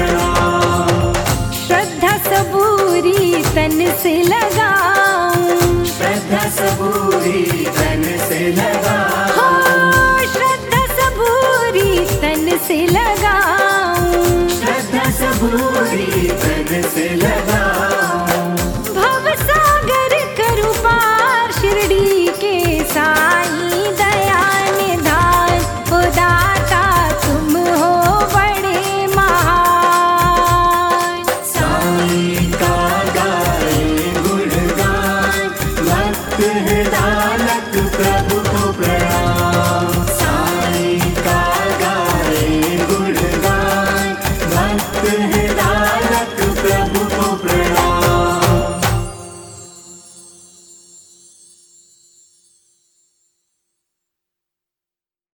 प्रणाम। श्रद्धा सबूरी तन से लगाऊं, श्रद्धा सबूरी तन से लगाऊं, हो श्रद्धा सबूरी तन से लगाऊं, श्रद्धा सबूरी तन से लगाऊं। भव सागर करूं पार शिरडी के साईं दया निधान, ओ दाता तुम हो बड़े महान। साईं का गाए गुणगान, भक्त हृदालक प्रभु को प्रणाम। साईं का गाए गुणगान, भक्त हृदालक प्रभु को प्रणाम।